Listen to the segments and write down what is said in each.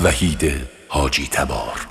وحید حاجی تبار.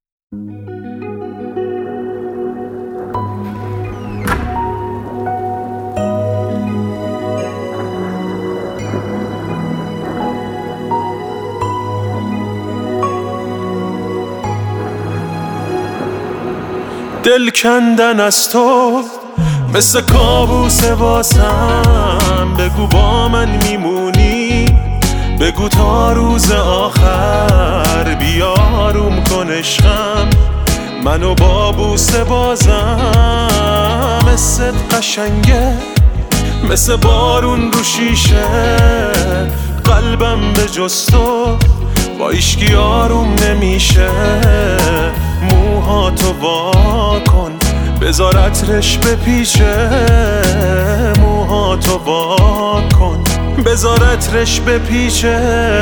دل کندن از تو مثل کابوس واسم، بگو با من میمونی، بگو تا روز آخر بیاروم کن عشقم، منو با بوسه بازم. مثل قشنگه مثل بارون رو شیشه، قلبم به جز تو با ایشکی آروم نمیشه. موهاتو وا کن بذار عطرش بپیچه، موهاتو وا کن بذار عطرش بپیچه.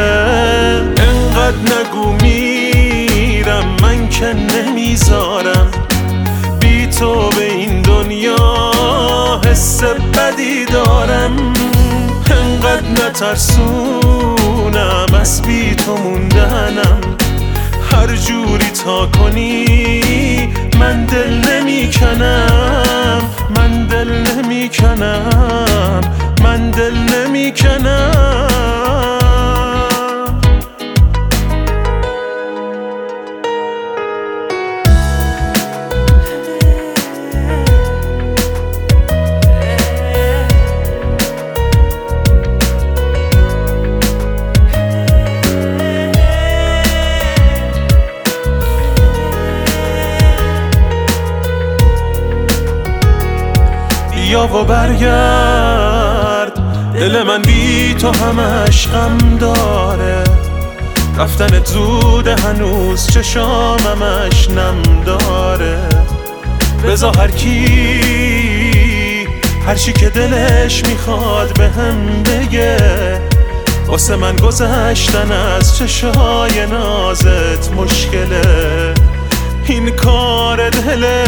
انقدر نگو میرم من که نمیذارم، بی تو به این دنیا حس بدی دارم. انقدر نترسونم از بی تو موندنم، هر جوری تا کنی من دل نمیکنم، من دل نمیکنم، من دل نمیکنم. بیا و برگرد، دل من بی تو همش غم داره، رفتنت زوده هنوز چشامش نم داره. بذار هر چی که دلش میخواد به هم بگه، واسه من گذشتن از چشای نازت مشکله، این کار دله.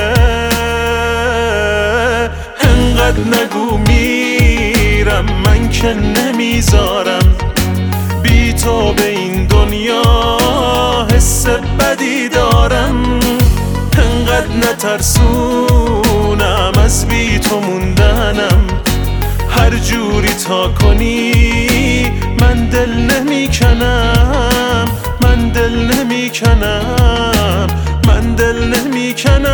انقدر نگو میرم من که نمیذارم، بی تو به این دنیا حس بدی دارم. انقدر نترسونم از بی تو موندنم، هر جوری تا کنی من دل نمیکنم، من دل نمیکنم، من دل نمیکنم.